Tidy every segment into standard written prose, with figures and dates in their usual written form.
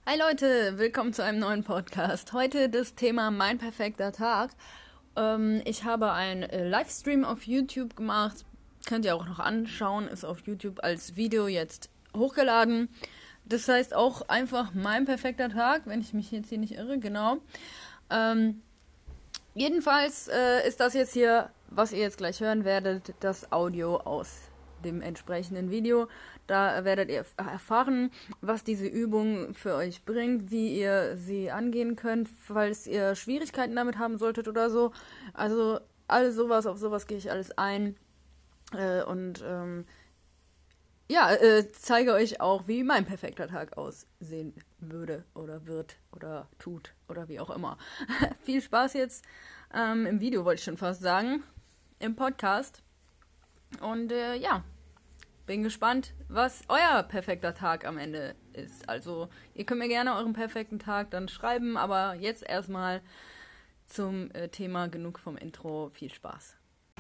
Hi Leute, willkommen zu einem neuen Podcast. Heute das Thema Mein perfekter Tag. Ich habe einen Livestream auf YouTube gemacht. Könnt ihr auch noch anschauen, ist auf YouTube als Video jetzt hochgeladen. Das heißt auch einfach Mein perfekter Tag, wenn ich mich jetzt hier nicht irre, genau. Jedenfalls ist das jetzt hier, was ihr jetzt gleich hören werdet, das Audio aus dem entsprechenden Video. Da werdet ihr erfahren, was diese Übung für euch bringt, wie ihr sie angehen könnt, falls ihr Schwierigkeiten damit haben solltet oder so. Also alles sowas, auf sowas gehe ich alles ein und zeige euch auch, wie mein perfekter Tag aussehen würde oder wird oder tut oder wie auch immer. Viel Spaß jetzt im Video, wollte ich schon fast sagen, im Podcast. Und bin gespannt, was euer perfekter Tag am Ende ist. Also, ihr könnt mir gerne euren perfekten Tag dann schreiben, aber jetzt erstmal zum Thema genug vom Intro. Viel Spaß.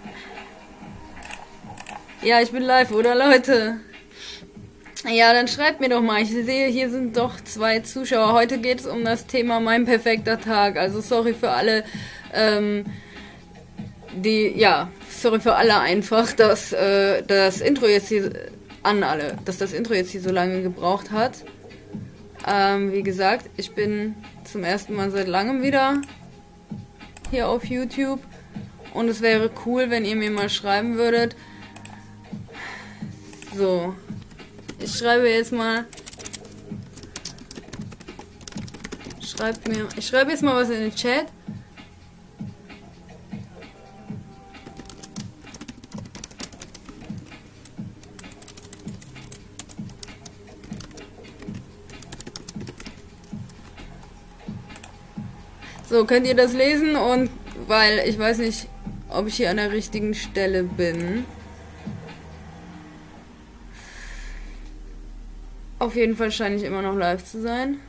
Ja, ich bin live, oder Leute? Ja, dann schreibt mir doch mal. Ich sehe, hier sind doch 2 Zuschauer. Heute geht es um das Thema Mein perfekter Tag. Also, sorry für alle, sorry für alle einfach, dass das Intro jetzt hier so lange gebraucht hat. Wie gesagt, ich bin zum ersten Mal seit langem wieder hier auf YouTube und es wäre cool, wenn ihr mir mal schreiben würdet. So, ich schreibe jetzt mal. Ich schreibe jetzt mal was in den Chat. So, könnt ihr das lesen? Und weil ich weiß nicht, ob ich hier an der richtigen Stelle bin. Auf jeden Fall scheine ich immer noch live zu sein.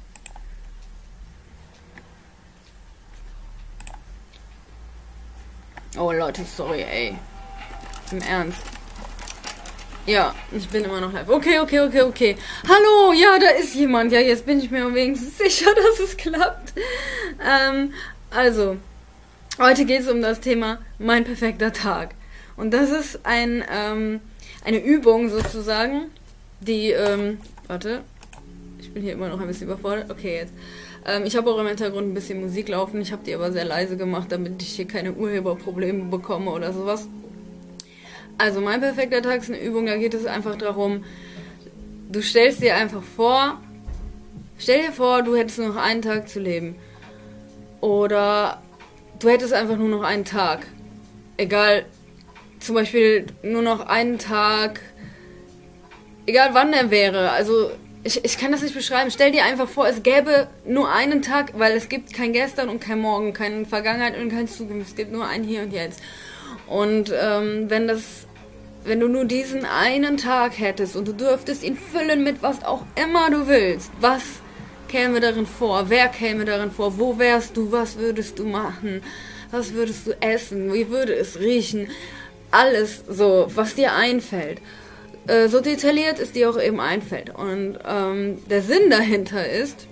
Oh Leute, sorry, ey. Im Ernst. Ja, ich bin immer noch live. Okay. Hallo, ja, da ist jemand. Ja, jetzt bin ich mir wenigstens sicher, dass es klappt. Also, heute geht es um das Thema Mein perfekter Tag. Und das ist eine Übung sozusagen, die, warte, ich bin hier immer noch ein bisschen überfordert. Okay, jetzt. Ich habe auch im Hintergrund ein bisschen Musik laufen. Ich habe die aber sehr leise gemacht, damit ich hier keine Urheberprobleme bekomme oder sowas. Also mein perfekter Tag ist eine Übung, da geht es einfach darum, du stellst dir einfach vor, stell dir vor, du hättest nur noch einen Tag zu leben. Oder du hättest einfach nur noch einen Tag. Egal, zum Beispiel nur noch einen Tag, egal wann der wäre. Also ich kann das nicht beschreiben. Stell dir einfach vor, es gäbe nur einen Tag, weil es gibt kein Gestern und kein Morgen, keine Vergangenheit und kein Zukunft. Es gibt nur ein Hier und Jetzt. Und wenn du nur diesen einen Tag hättest und du dürftest ihn füllen mit was auch immer du willst, was käme darin vor? Wer käme darin vor? Wo wärst du? Was würdest du machen? Was würdest du essen? Wie würde es riechen? Alles so, was dir einfällt. So detailliert es dir auch eben einfällt. Und der Sinn dahinter ist,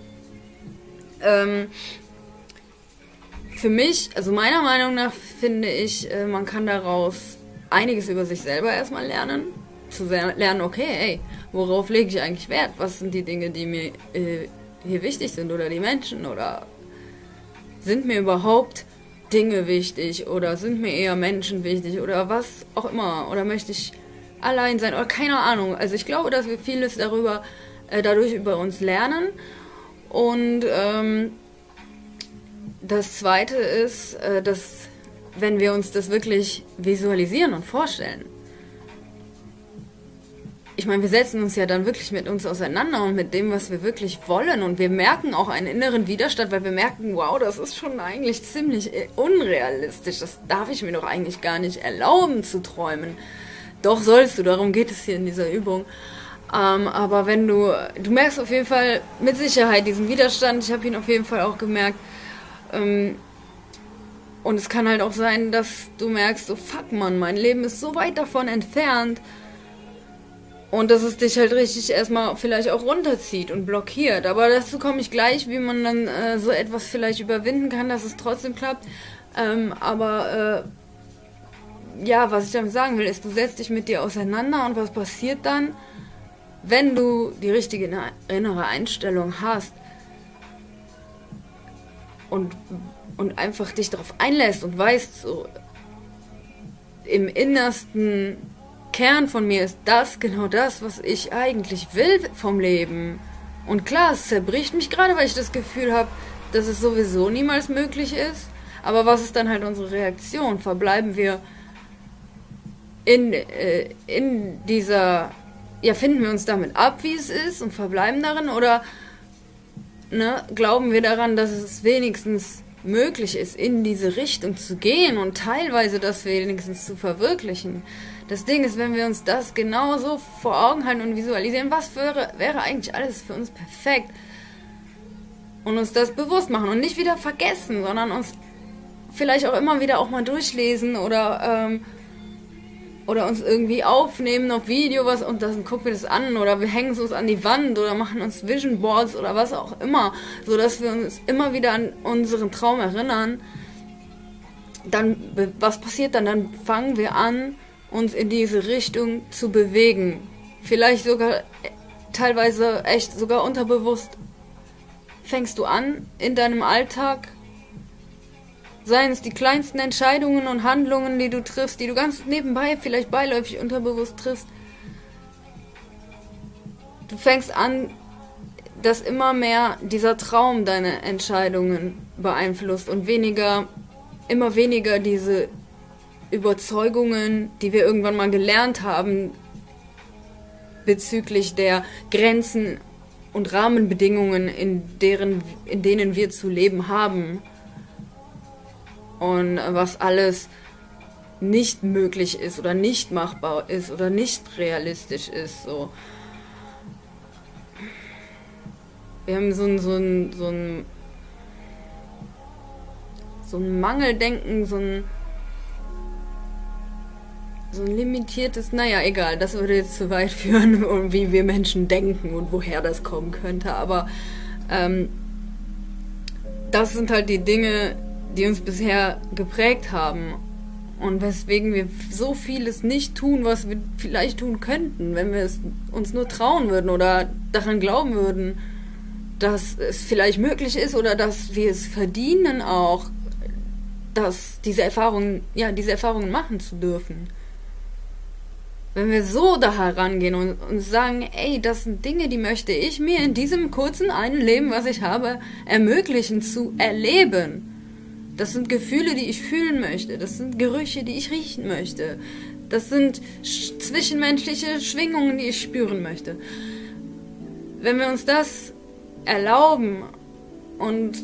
für mich, also meiner Meinung nach, finde ich, man kann daraus einiges über sich selber erstmal lernen. Zu lernen, okay, ey, worauf lege ich eigentlich Wert? Was sind die Dinge, die mir hier wichtig sind? Oder die Menschen? Oder sind mir überhaupt Dinge wichtig? Oder sind mir eher Menschen wichtig? Oder was auch immer? Oder möchte ich allein sein? Oder keine Ahnung. Also ich glaube, dass wir vieles dadurch über uns lernen. Und das Zweite ist, dass wenn wir uns das wirklich visualisieren und vorstellen, ich meine, wir setzen uns ja dann wirklich mit uns auseinander und mit dem, was wir wirklich wollen, und wir merken auch einen inneren Widerstand, weil wir merken, wow, das ist schon eigentlich ziemlich unrealistisch, das darf ich mir doch eigentlich gar nicht erlauben zu träumen. Doch sollst du, darum geht es hier in dieser Übung. Aber wenn du merkst auf jeden Fall mit Sicherheit diesen Widerstand, ich habe ihn auf jeden Fall auch gemerkt, und es kann halt auch sein, dass du merkst, so fuck man, mein Leben ist so weit davon entfernt Und dass es dich halt richtig erstmal vielleicht auch runterzieht und blockiert. Aber dazu komme ich gleich, wie man dann so etwas vielleicht überwinden kann, dass es trotzdem klappt. Ja, was ich damit sagen will, ist, du setzt dich mit dir auseinander und was passiert dann, wenn du die richtige innere Einstellung hast und einfach dich darauf einlässt und weißt, so im innersten Kern von mir ist das genau das, was ich eigentlich will vom Leben. Und klar, es zerbricht mich gerade, weil ich das Gefühl habe, dass es sowieso niemals möglich ist. Aber was ist dann halt unsere Reaktion? Verbleiben wir in dieser, ja, finden wir uns damit ab, wie es ist und verbleiben darin? Oder glauben wir daran, dass es wenigstens möglich ist, in diese Richtung zu gehen und teilweise das wenigstens zu verwirklichen? Das Ding ist, wenn wir uns das genauso vor Augen halten und visualisieren, was wäre eigentlich alles für uns perfekt? Und uns das bewusst machen und nicht wieder vergessen, sondern uns vielleicht auch immer wieder auch mal durchlesen oder uns irgendwie aufnehmen auf Video was und dann gucken wir das an oder wir hängen es uns an die Wand oder machen uns Vision Boards oder was auch immer, sodass wir uns immer wieder an unseren Traum erinnern. Dann, was passiert dann? Dann fangen wir an, uns in diese Richtung zu bewegen. Vielleicht sogar teilweise echt sogar unterbewusst fängst du an in deinem Alltag, seien es die kleinsten Entscheidungen und Handlungen, die du triffst, die du ganz nebenbei, vielleicht beiläufig unterbewusst triffst. Du fängst an, dass immer mehr dieser Traum deine Entscheidungen beeinflusst und immer weniger diese Überzeugungen, die wir irgendwann mal gelernt haben bezüglich der Grenzen und Rahmenbedingungen, in denen wir zu leben haben und was alles nicht möglich ist oder nicht machbar ist oder nicht realistisch ist. So. Wir haben so ein Mangeldenken, so ein limitiertes, naja, egal, das würde jetzt zu weit führen, wie wir Menschen denken und woher das kommen könnte, aber das sind halt die Dinge, die uns bisher geprägt haben und weswegen wir so vieles nicht tun, was wir vielleicht tun könnten, wenn wir es uns nur trauen würden oder daran glauben würden, dass es vielleicht möglich ist oder dass wir es verdienen auch, diese Erfahrungen machen zu dürfen. Wenn wir so da herangehen und sagen, ey, das sind Dinge, die möchte ich mir in diesem kurzen einen Leben, was ich habe, ermöglichen zu erleben. Das sind Gefühle, die ich fühlen möchte. Das sind Gerüche, die ich riechen möchte. Das sind zwischenmenschliche Schwingungen, die ich spüren möchte. Wenn wir uns das erlauben und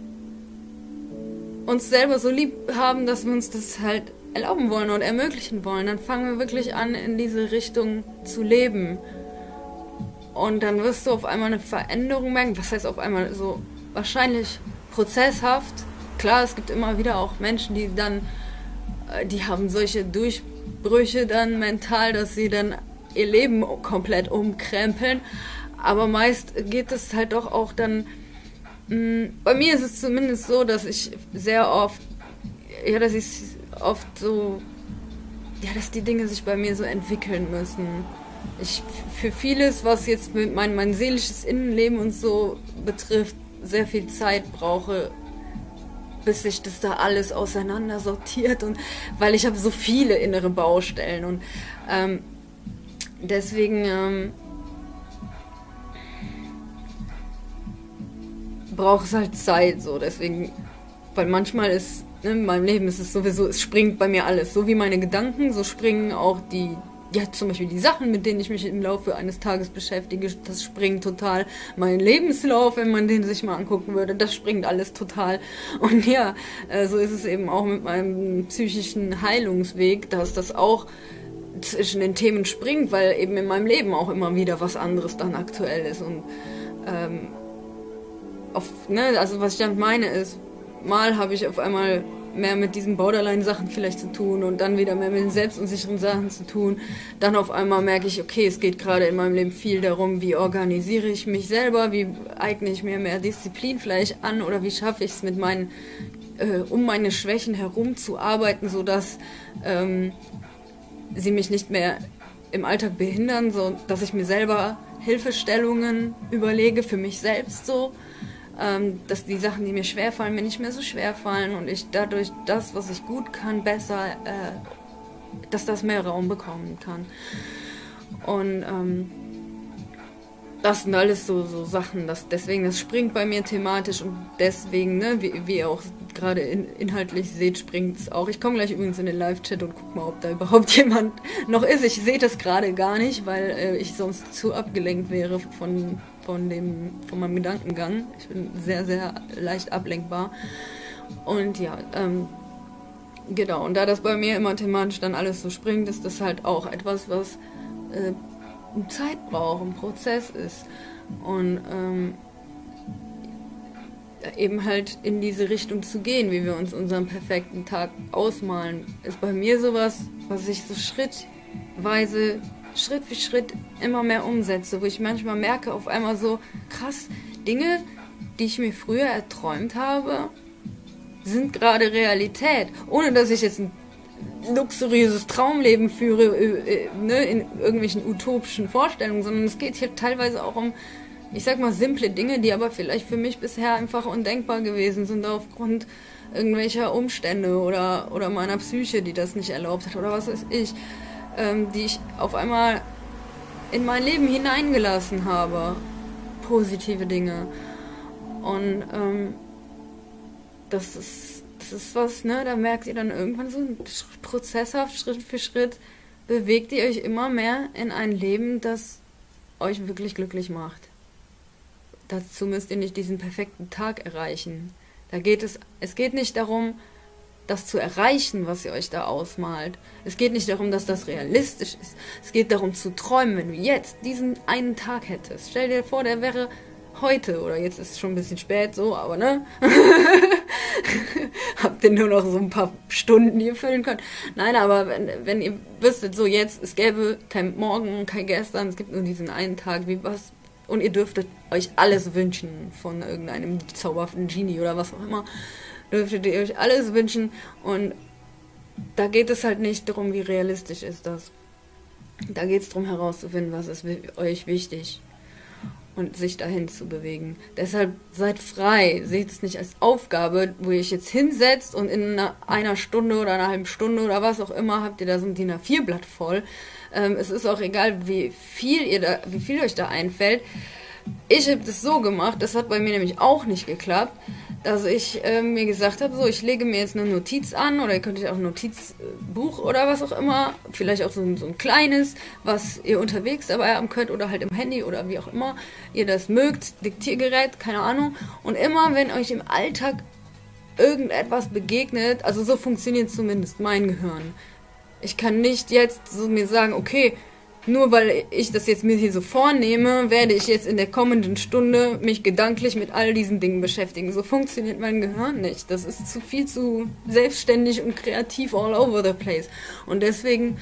uns selber so lieb haben, dass wir uns das halt erlauben wollen und ermöglichen wollen, dann fangen wir wirklich an, in diese Richtung zu leben. Und dann wirst du auf einmal eine Veränderung merken. Was heißt auf einmal? So wahrscheinlich prozesshaft. Klar, es gibt immer wieder auch Menschen, die haben solche Durchbrüche dann mental, dass sie dann ihr Leben komplett umkrempeln. Aber meist geht es halt doch auch dann, bei mir ist es zumindest so, dass ich sehr oft, dass die Dinge sich bei mir so entwickeln müssen. Ich für vieles, was jetzt mit mein seelisches Innenleben und so betrifft, sehr viel Zeit brauche, bis sich das da alles auseinander sortiert und weil ich habe so viele innere Baustellen und deswegen braucht es halt Zeit, so deswegen, weil manchmal ist in meinem Leben ist es sowieso, es springt bei mir alles, so wie meine Gedanken, so springen auch zum Beispiel die Sachen, mit denen ich mich im Laufe eines Tages beschäftige, das springt total. Mein Lebenslauf, wenn man den sich mal angucken würde, das springt alles total. Und ja, so ist es eben auch mit meinem psychischen Heilungsweg, dass das auch zwischen den Themen springt, weil eben in meinem Leben auch immer wieder was anderes dann aktuell ist. Und also was ich damit meine ist, mal habe ich auf einmal mehr mit diesen Borderline-Sachen vielleicht zu tun und dann wieder mehr mit den selbstunsicheren Sachen zu tun. Dann auf einmal merke ich, okay, es geht gerade in meinem Leben viel darum, wie organisiere ich mich selber, wie eigne ich mir mehr Disziplin vielleicht an oder wie schaffe ich es mit meinen, um meine Schwächen herum zu arbeiten, sodass sie mich nicht mehr im Alltag behindern, so dass ich mir selber Hilfestellungen überlege für mich selbst so. Dass die Sachen, die mir schwerfallen, mir nicht mehr so schwer fallen und ich dadurch das, was ich gut kann, besser, dass das mehr Raum bekommen kann. Und das sind alles so Sachen, deswegen, das springt bei mir thematisch und deswegen, ne, wie ihr auch gerade inhaltlich seht, springt es auch. Ich komme gleich übrigens in den Live-Chat und guck mal, ob da überhaupt jemand noch ist. Ich sehe das gerade gar nicht, weil ich sonst zu abgelenkt wäre von meinem Gedankengang. Ich bin sehr, sehr leicht ablenkbar. Und ja, genau. Und da das bei mir immer thematisch dann alles so springt, ist das halt auch etwas, was Zeit braucht, ein Prozess ist. Und eben halt in diese Richtung zu gehen, wie wir uns unseren perfekten Tag ausmalen, ist bei mir sowas, was ich so schrittweise, Schritt für Schritt immer mehr umsetze, wo ich manchmal merke, auf einmal so krass, Dinge, die ich mir früher erträumt habe, sind gerade Realität, ohne dass ich jetzt ein luxuriöses Traumleben führe, ne, in irgendwelchen utopischen Vorstellungen, sondern es geht hier teilweise auch um, ich sag mal, simple Dinge, die aber vielleicht für mich bisher einfach undenkbar gewesen sind aufgrund irgendwelcher Umstände oder meiner Psyche, die das nicht erlaubt hat oder was weiß ich, die ich auf einmal in mein Leben hineingelassen habe. Positive Dinge. Und das ist was, ne, da merkt ihr dann irgendwann so prozesshaft, Schritt für Schritt, bewegt ihr euch immer mehr in ein Leben, das euch wirklich glücklich macht. Dazu müsst ihr nicht diesen perfekten Tag erreichen. Es geht nicht darum, das zu erreichen, was ihr euch da ausmalt. Es geht nicht darum, dass das realistisch ist. Es geht darum zu träumen, wenn du jetzt diesen einen Tag hättest. Stell dir vor, der wäre heute, oder jetzt ist es schon ein bisschen spät so, aber ne? Habt ihr nur noch so ein paar Stunden, die ihr füllen könnt. Nein, aber wenn ihr wüsstet, so jetzt, es gäbe kein Morgen, kein Gestern, es gibt nur diesen einen Tag, wie was. Und ihr dürftet euch alles wünschen von irgendeinem zauberhaften Genie oder was auch immer. Dürftet ihr euch alles wünschen. Und da geht es halt nicht darum, wie realistisch ist das. Da geht es darum herauszufinden, was ist euch wichtig. Und sich dahin zu bewegen. Deshalb seid frei. Seht es nicht als Aufgabe, wo ihr euch jetzt hinsetzt und in einer Stunde oder einer halben Stunde oder was auch immer habt ihr da so ein DIN A4-Blatt voll. Es ist auch egal, wie viel euch da einfällt. Ich habe das so gemacht, das hat bei mir nämlich auch nicht geklappt, dass ich mir gesagt habe, so, ich lege mir jetzt eine Notiz an oder ihr könnt euch auch ein Notizbuch oder was auch immer, vielleicht auch so ein kleines, was ihr unterwegs dabei haben könnt oder halt im Handy oder wie auch immer ihr das mögt, Diktiergerät, keine Ahnung. Und immer, wenn euch im Alltag irgendetwas begegnet, also so funktioniert zumindest mein Gehirn. Ich kann nicht jetzt so mir sagen, okay, nur weil ich das jetzt mir hier so vornehme, werde ich jetzt in der kommenden Stunde mich gedanklich mit all diesen Dingen beschäftigen. So funktioniert mein Gehirn nicht. Das ist viel zu selbstständig und kreativ all over the place. Und deswegen,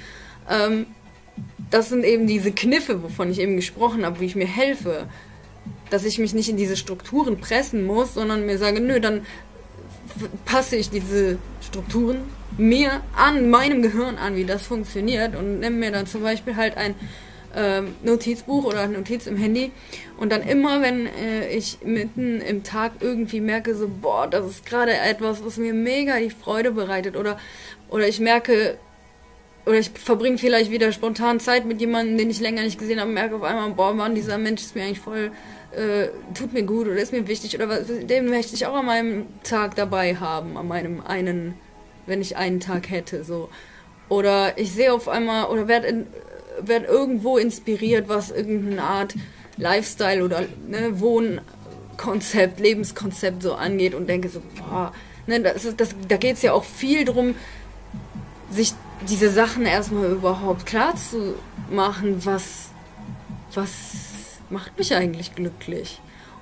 das sind eben diese Kniffe, wovon ich eben gesprochen habe, wie ich mir helfe, dass ich mich nicht in diese Strukturen pressen muss, sondern mir sage, nö, dann passe ich diese Strukturen mir an, meinem Gehirn an, wie das funktioniert und nehme mir dann zum Beispiel halt ein Notizbuch oder eine Notiz im Handy und dann immer, wenn ich mitten im Tag irgendwie merke, so, boah, das ist gerade etwas, was mir mega die Freude bereitet oder ich merke, oder ich verbringe vielleicht wieder spontan Zeit mit jemandem, den ich länger nicht gesehen habe und merke auf einmal, boah, Mann, dieser Mensch ist mir eigentlich voll tut mir gut oder ist mir wichtig oder was, den möchte ich auch an meinem Tag dabei haben, an meinem einen, wenn ich einen Tag hätte, so. Oder ich sehe auf einmal, oder werd irgendwo inspiriert, was irgendeine Art Lifestyle oder ne, Wohnkonzept, Lebenskonzept so angeht und denke so, boah, ne, da geht es ja auch viel drum, sich diese Sachen erstmal überhaupt klar zu machen, was macht mich eigentlich glücklich?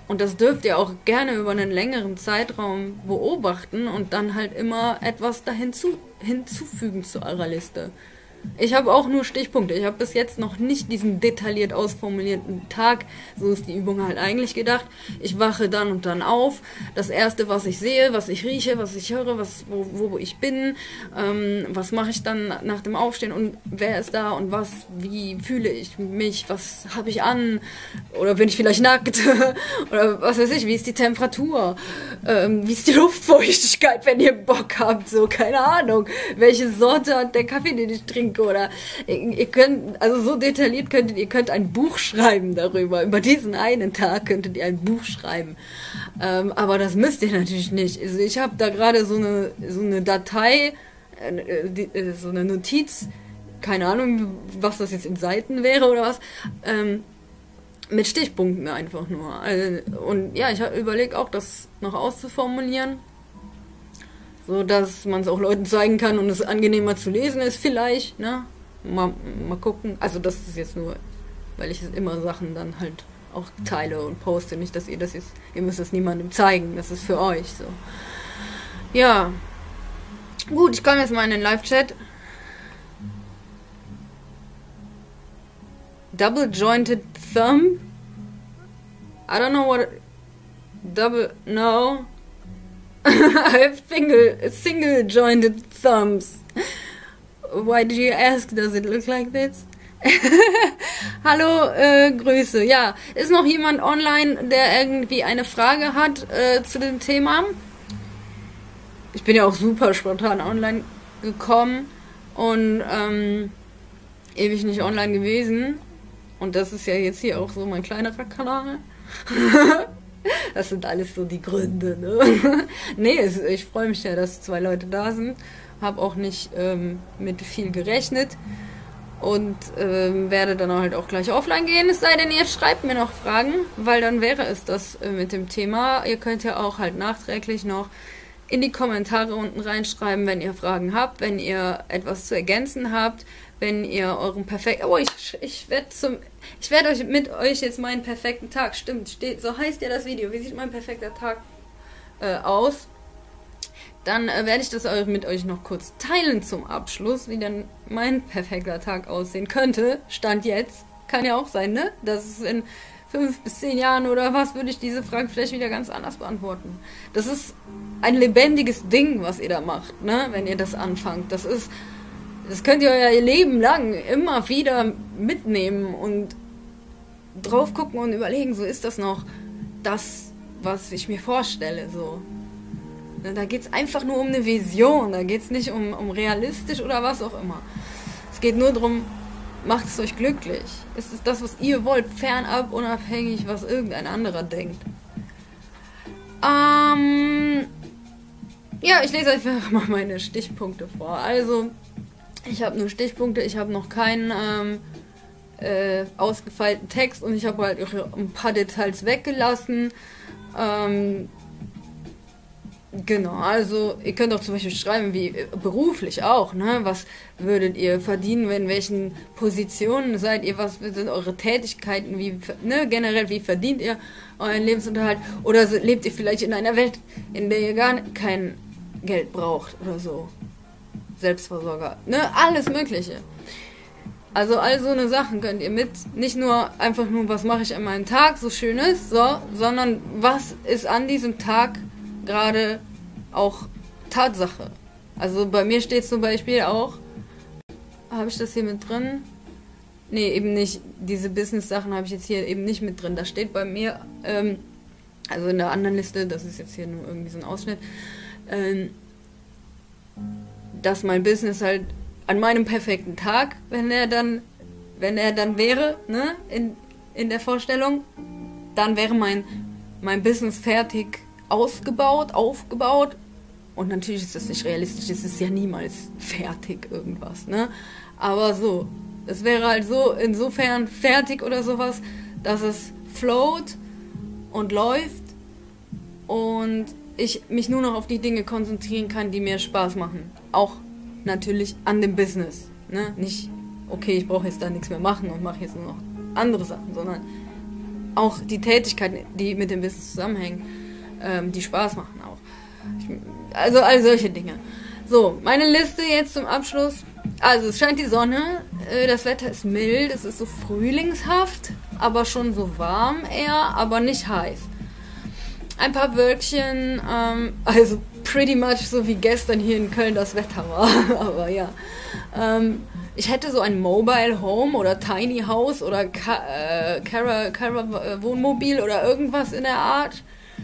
Und das dürft ihr auch gerne über einen längeren Zeitraum beobachten und dann halt immer etwas hinzufügen zu eurer Liste. Ich habe auch nur Stichpunkte. Ich habe bis jetzt noch nicht diesen detailliert ausformulierten Tag. So ist die Übung halt eigentlich gedacht. Ich wache dann und dann auf. Das Erste, was ich sehe, was ich rieche, was ich höre, wo ich bin, was mache ich dann nach dem Aufstehen und wer ist da und wie fühle ich mich, was habe ich an oder bin ich vielleicht nackt oder was weiß ich, wie ist die Temperatur, wie ist die Luftfeuchtigkeit, wenn ihr Bock habt, so, keine Ahnung, welche Sorte hat der Kaffee, den ich trinke. Oder ihr könnt, also so detailliert ihr könnt ein Buch schreiben darüber. Über diesen einen Tag könntet ihr ein Buch schreiben. Aber das müsst ihr natürlich nicht. Also ich habe da gerade so eine Datei, so eine Notiz, keine Ahnung, was das jetzt in Seiten wäre oder was, mit Stichpunkten einfach nur. Also, und ja, ich habe überlegt auch, das noch auszuformulieren, so dass man es auch Leuten zeigen kann und es angenehmer zu lesen ist vielleicht, ne? Mal gucken. Also das ist jetzt nur, weil ich immer Sachen dann halt auch teile und poste. Nicht, dass ihr müsst es niemandem zeigen. Das ist für euch so. Ja. Gut, ich komme jetzt mal in den Live-Chat. Double jointed thumb? I don't know what... No. I have single jointed thumbs. Why do you ask? Does it look like this? Hallo, Grüße. Ja, ist noch jemand online, der irgendwie eine Frage hat zu dem Thema? Ich bin ja auch super spontan online gekommen und ewig nicht online gewesen. Und das ist ja jetzt hier auch so mein kleinerer Kanal. Das sind alles so die Gründe, ne? Nee, ich freue mich ja, dass 2 Leute da sind. Habe auch nicht mit viel gerechnet. Und werde dann halt auch gleich offline gehen. Es sei denn, ihr schreibt mir noch Fragen, weil dann wäre es das mit dem Thema. Ihr könnt ja auch halt nachträglich noch in die Kommentare unten reinschreiben, wenn ihr Fragen habt, wenn ihr etwas zu ergänzen habt, wenn ihr euren perfekten... Oh, ich werde euch mit euch jetzt meinen perfekten Tag... Stimmt, so heißt ja das Video. Wie sieht mein perfekter Tag aus? Dann werde ich das mit euch noch kurz teilen zum Abschluss, wie dann mein perfekter Tag aussehen könnte. Stand jetzt. Kann ja auch sein, ne? Dass es in 5 bis 10 Jahren oder was, würde ich diese Frage vielleicht wieder ganz anders beantworten. Das ist ein lebendiges Ding, was ihr da macht, ne? Wenn ihr das anfangt. Das könnt ihr euer Leben lang immer wieder mitnehmen und drauf gucken und überlegen, so ist das noch das, was ich mir vorstelle, so. Da geht es einfach nur um eine Vision, da geht es nicht um realistisch oder was auch immer. Es geht nur darum, macht es euch glücklich. Es ist das, was ihr wollt, fernab, unabhängig, was irgendein anderer denkt. Ja, ich lese einfach mal meine Stichpunkte vor. Also, ich habe nur Stichpunkte, ich habe noch keinen ausgefeilten Text und ich habe halt ein paar Details weggelassen. Genau, also ihr könnt auch zum Beispiel schreiben, wie beruflich auch, ne? Was würdet ihr verdienen, in welchen Positionen seid ihr, was sind eure Tätigkeiten, wie, ne? Generell, wie verdient ihr euren Lebensunterhalt? Oder lebt ihr vielleicht in einer Welt, in der ihr gar kein Geld braucht oder so? Selbstversorger, ne? Alles Mögliche. Also all so eine Sachen könnt ihr nicht nur einfach nur, was mache ich an meinem Tag, so Schönes, so, sondern was ist an diesem Tag gerade auch Tatsache. Also bei mir steht zum Beispiel auch, habe ich das hier mit drin? Nee, eben nicht. Diese Business-Sachen habe ich jetzt hier eben nicht mit drin. Da steht bei mir, also in der anderen Liste, das ist jetzt hier nur irgendwie so ein Ausschnitt, dass mein Business halt an meinem perfekten Tag, wenn er dann wäre, ne, in der Vorstellung, dann wäre mein Business fertig aufgebaut und natürlich ist das nicht realistisch, es ist ja niemals fertig irgendwas, ne? Aber so, es wäre halt so insofern fertig oder sowas, dass es float und läuft und ich mich nur noch auf die Dinge konzentrieren kann, die mir Spaß machen. Auch natürlich an dem Business, ne? Nicht, okay, ich brauche jetzt da nichts mehr machen und mache jetzt nur noch andere Sachen, sondern auch die Tätigkeiten, die mit dem Business zusammenhängen, die Spaß machen auch. Also all solche Dinge. So, meine Liste jetzt zum Abschluss. Also es scheint die Sonne, das Wetter ist mild, es ist so frühlingshaft, aber schon so warm eher, aber nicht heiß. Ein paar Wölkchen, also pretty much so wie gestern hier in Köln das Wetter war, aber ja. Ich hätte so ein Mobile Home oder Tiny House oder Cara Wohnmobil oder irgendwas in der Art.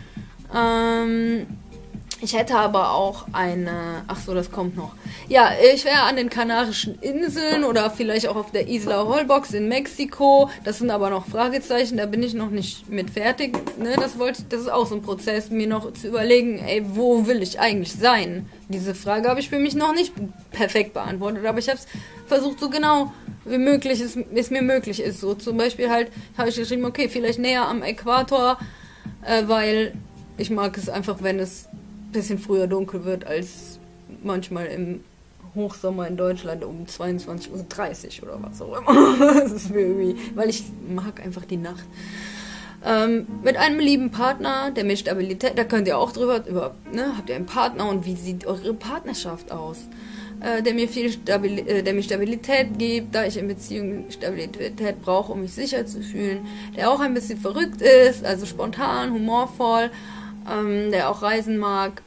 Ich hätte aber auch eine... Ach so, das kommt noch. Ja, ich wäre an den Kanarischen Inseln oder vielleicht auch auf der Isla Holbox in Mexiko. Das sind aber noch Fragezeichen, da bin ich noch nicht mit fertig. Ne? Das ist auch so ein Prozess, mir noch zu überlegen, ey, wo will ich eigentlich sein? Diese Frage habe ich für mich noch nicht perfekt beantwortet, aber ich habe es versucht, so genau wie möglich es mir möglich ist. So zum Beispiel halt habe ich geschrieben, okay, vielleicht näher am Äquator, weil ich mag es einfach, wenn es bisschen früher dunkel wird als manchmal im Hochsommer in Deutschland um 22:30 Uhr oder was auch immer. Das ist mir irgendwie, weil ich mag einfach die Nacht. Mit einem lieben Partner, der mir Stabilität, da könnt ihr auch drüber, ne, habt ihr einen Partner und wie sieht eure Partnerschaft aus? Der mir Stabilität gibt, da ich in Beziehungen Stabilität brauche, um mich sicher zu fühlen. Der auch ein bisschen verrückt ist, also spontan, humorvoll. Der auch reisen mag,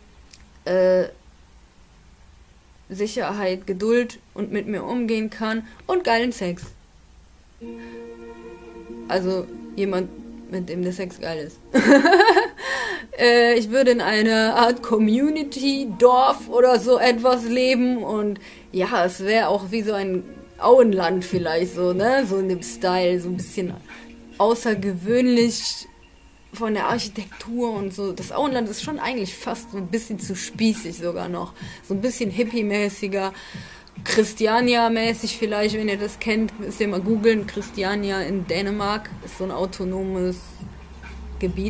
Sicherheit, Geduld und mit mir umgehen kann und geilen Sex. Also jemand, mit dem der Sex geil ist. Ich würde in einer Art Community, Dorf oder so etwas leben und ja, es wäre auch wie so ein Auenland vielleicht so, ne, so in dem Style, so ein bisschen außergewöhnlich von der Architektur und so. Das Auenland ist schon eigentlich fast so ein bisschen zu spießig sogar noch. So ein bisschen hippie-mäßiger, Christiania-mäßig vielleicht, wenn ihr das kennt. Müsst ihr mal googeln. Christiania in Dänemark ist so ein autonomes Gebiet.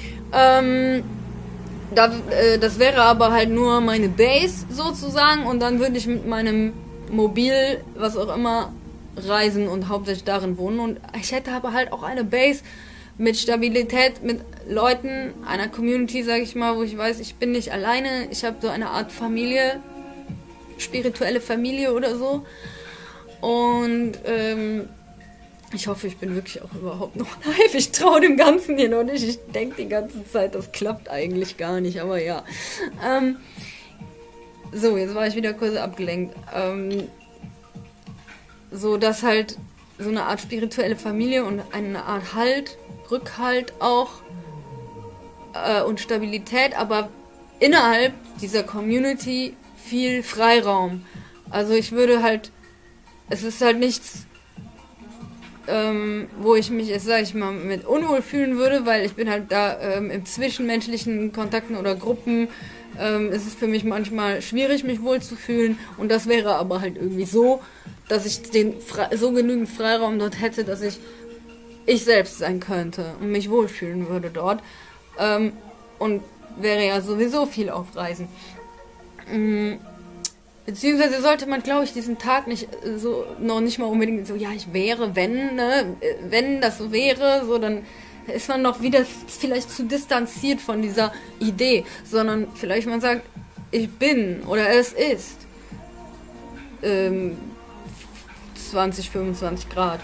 Das wäre aber halt nur meine Base sozusagen und dann würde ich mit meinem Mobil, was auch immer, reisen und hauptsächlich darin wohnen. Und ich hätte aber halt auch eine Base mit Stabilität, mit Leuten, einer Community, sage ich mal, wo ich weiß, ich bin nicht alleine, ich habe so eine Art Familie, spirituelle Familie oder so. Und ich hoffe, ich bin wirklich auch überhaupt noch live. Ich traue dem Ganzen hier noch nicht. Ich denke die ganze Zeit, das klappt eigentlich gar nicht, aber ja. So, jetzt war ich wieder kurz abgelenkt. So, dass halt so eine Art spirituelle Familie und eine Art Halt, Rückhalt auch und Stabilität, aber innerhalb dieser Community viel Freiraum. Also ich würde halt, es ist halt nichts, wo ich mich jetzt, sag ich mal, mit unwohl fühlen würde, weil ich bin halt da im zwischenmenschlichen Kontakten oder Gruppen, es ist für mich manchmal schwierig, mich wohl zu fühlen und das wäre aber halt irgendwie so, dass ich so genügend Freiraum dort hätte, dass ich selbst sein könnte und mich wohlfühlen würde dort. Und wäre ja sowieso viel auf Reisen. Beziehungsweise sollte man, glaube ich, diesen Tag noch nicht mal unbedingt so, ja, ich wäre, wenn das so wäre, so, dann ist man noch wieder vielleicht zu distanziert von dieser Idee, sondern vielleicht man sagt, ich bin oder es ist 20, 25 Grad.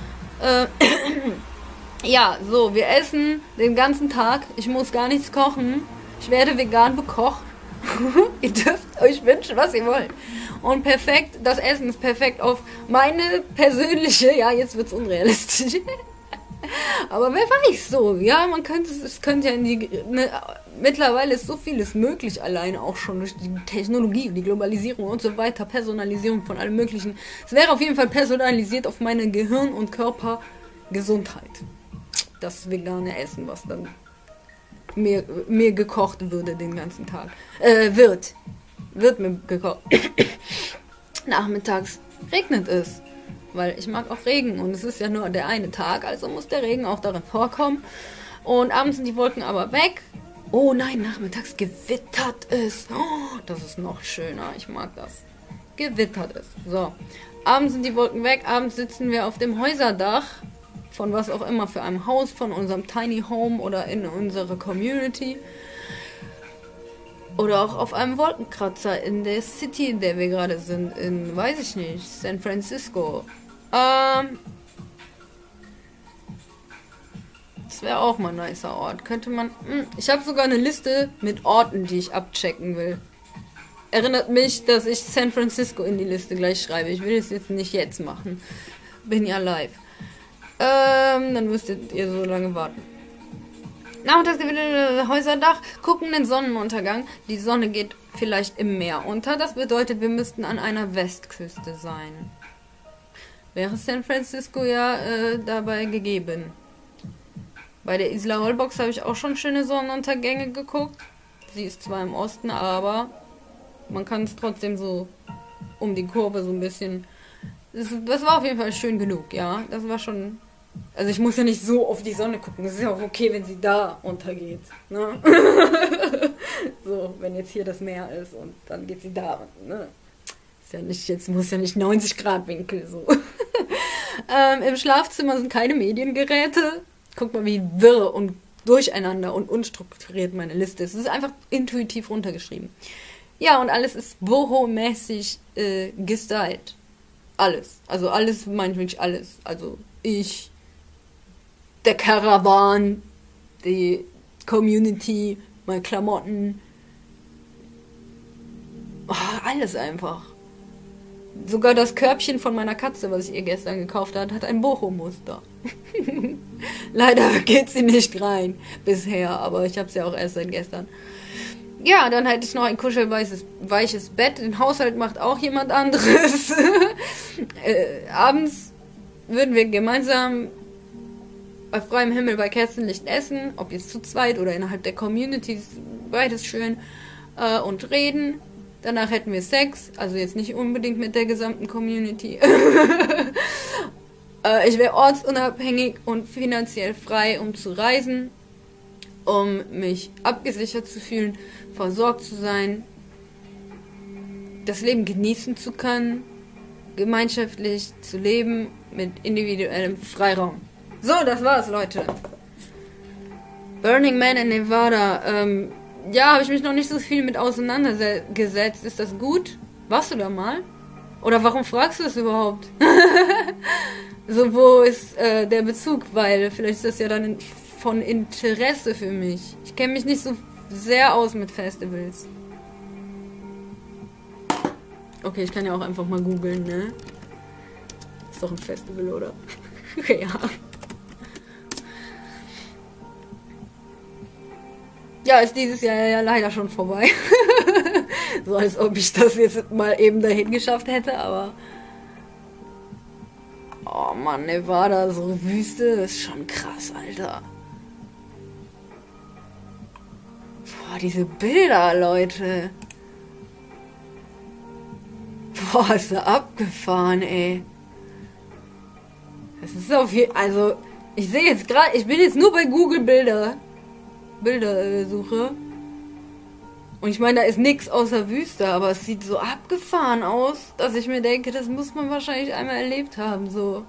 Ja, so, wir essen den ganzen Tag. Ich muss gar nichts kochen. Ich werde vegan bekocht. Ihr dürft euch wünschen, was ihr wollt. Und perfekt, das Essen ist perfekt auf meine persönliche, ja, jetzt wird's unrealistisch. Aber wer weiß so, ja, es könnte ja mittlerweile ist so vieles möglich, alleine auch schon durch die Technologie, die Globalisierung und so weiter, Personalisierung von allem Möglichen. Es wäre auf jeden Fall personalisiert auf meine Gehirn- und Körpergesundheit. Das vegane Essen, was dann mir gekocht würde den ganzen Tag. Wird mir gekocht. Nachmittags regnet es. Weil ich mag auch Regen und es ist ja nur der eine Tag, also muss der Regen auch darin vorkommen. Und abends sind die Wolken aber weg. Oh nein, nachmittags gewittert es. Oh, das ist noch schöner, ich mag das. Gewittert es. So, abends sind die Wolken weg, abends sitzen wir auf dem Häuserdach von was auch immer, für ein Haus, von unserem Tiny Home oder in unserer Community. Oder auch auf einem Wolkenkratzer in der City, in der wir gerade sind, in, weiß ich nicht, San Francisco. Das wäre auch mal ein nicer Ort. Könnte man... Ich habe sogar eine Liste mit Orten, die ich abchecken will. Erinnert mich, dass ich San Francisco in die Liste gleich schreibe. Ich will es jetzt nicht jetzt machen. Bin ja live. Dann müsstet ihr so lange warten. Nachmittags Häuserdach, gucken den Sonnenuntergang. Die Sonne geht vielleicht im Meer unter. Das bedeutet, wir müssten an einer Westküste sein. Wäre San Francisco ja dabei gegeben. Bei der Isla Holbox habe ich auch schon schöne Sonnenuntergänge geguckt. Sie ist zwar im Osten, aber man kann es trotzdem so um die Kurve so ein bisschen... Das war auf jeden Fall schön genug, ja. Das war schon... Also ich muss ja nicht so auf die Sonne gucken. Es ist ja auch okay, wenn sie da untergeht. Ne? So, wenn jetzt hier das Meer ist und dann geht sie da. Ne? Ist ja nicht, jetzt muss ja nicht 90 Grad Winkel so. Im Schlafzimmer sind keine Mediengeräte. Guck mal, wie wirr und durcheinander und unstrukturiert meine Liste ist. Es ist einfach intuitiv runtergeschrieben. Ja, und alles ist boho-mäßig gestylt. Alles. Also alles, meine ich wirklich alles. Also ich... Der Caravan, die Community, meine Klamotten. Oh, alles einfach. Sogar das Körbchen von meiner Katze, was ich ihr gestern gekauft habe, hat ein Boho-Muster. Leider geht sie nicht rein bisher, aber ich habe sie auch erst seit gestern. Ja, dann hätte ich noch ein kuschelweiches Bett. Den Haushalt macht auch jemand anderes. Abends würden wir gemeinsam bei freiem Himmel bei Kerzenlicht essen, ob jetzt zu zweit oder innerhalb der Community, beides schön, und reden. Danach hätten wir Sex, also jetzt nicht unbedingt mit der gesamten Community. Ich wäre ortsunabhängig und finanziell frei, um zu reisen, um mich abgesichert zu fühlen, versorgt zu sein, das Leben genießen zu können, gemeinschaftlich zu leben mit individuellem Freiraum. So, das war's, Leute. Burning Man in Nevada. Ja, habe ich mich noch nicht so viel mit auseinandergesetzt. Ist das gut? Warst du da mal? Oder warum fragst du das überhaupt? So, wo ist der Bezug? Weil vielleicht ist das ja dann von Interesse für mich. Ich kenne mich nicht so sehr aus mit Festivals. Okay, ich kann ja auch einfach mal googeln, ne? Ist doch ein Festival, oder? Ja. Ja, ist dieses Jahr ja leider schon vorbei. So als ob ich das jetzt mal eben dahin geschafft hätte, aber... Oh Mann, Nevada, so Wüste, ist schon krass, Alter. Boah, diese Bilder, Leute. Boah, ist da abgefahren, ey. Das ist auf jeden Fall... Also, ich sehe jetzt gerade... Ich bin jetzt nur bei Google Bildersuche. Und ich meine, da ist nichts außer Wüste, aber es sieht so abgefahren aus, dass ich mir denke, das muss man wahrscheinlich einmal erlebt haben. So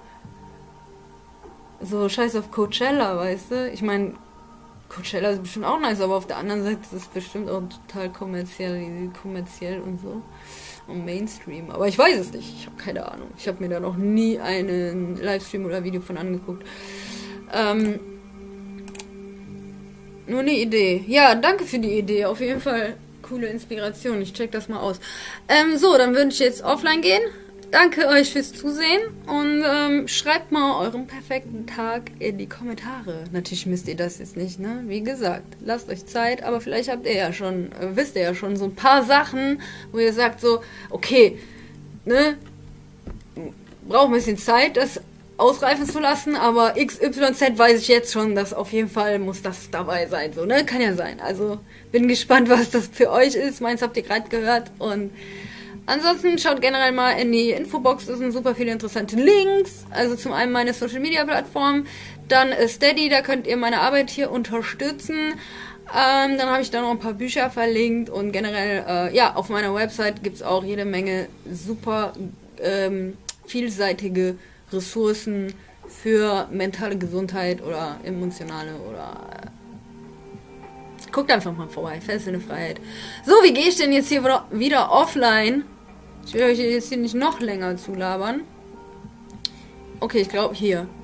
scheiß auf Coachella, weißt du? Ich meine, Coachella ist bestimmt auch nice, aber auf der anderen Seite ist es bestimmt auch total kommerziell und so. Und Mainstream. Aber ich weiß es nicht. Ich habe keine Ahnung. Ich habe mir da noch nie einen Livestream oder Video von angeguckt. Nur eine Idee. Ja, danke für die Idee. Auf jeden Fall coole Inspiration. Ich check das mal aus. So, dann würde ich jetzt offline gehen. Danke euch fürs Zusehen und schreibt mal euren perfekten Tag in die Kommentare. Natürlich müsst ihr das jetzt nicht, ne? Wie gesagt, lasst euch Zeit, aber vielleicht habt ihr ja schon, wisst ihr ja schon so ein paar Sachen, wo ihr sagt so, okay, ne? Braucht ein bisschen Zeit, das ausreifen zu lassen, aber XYZ weiß ich jetzt schon, dass auf jeden Fall muss das dabei sein, so, ne? Kann ja sein. Also, bin gespannt, was das für euch ist. Meins habt ihr gerade gehört und ansonsten schaut generell mal in die Infobox, da sind super viele interessante Links. Also zum einen meine Social Media Plattform, dann Steady, da könnt ihr meine Arbeit hier unterstützen. Dann habe ich da noch ein paar Bücher verlinkt und generell, ja, auf meiner Website gibt es auch jede Menge super vielseitige Ressourcen, für mentale Gesundheit oder emotionale oder... Guckt einfach mal vorbei. Fest für eine Freiheit. So, wie gehe ich denn jetzt hier wieder offline? Ich will euch jetzt hier nicht noch länger zulabern. Okay, ich glaube hier.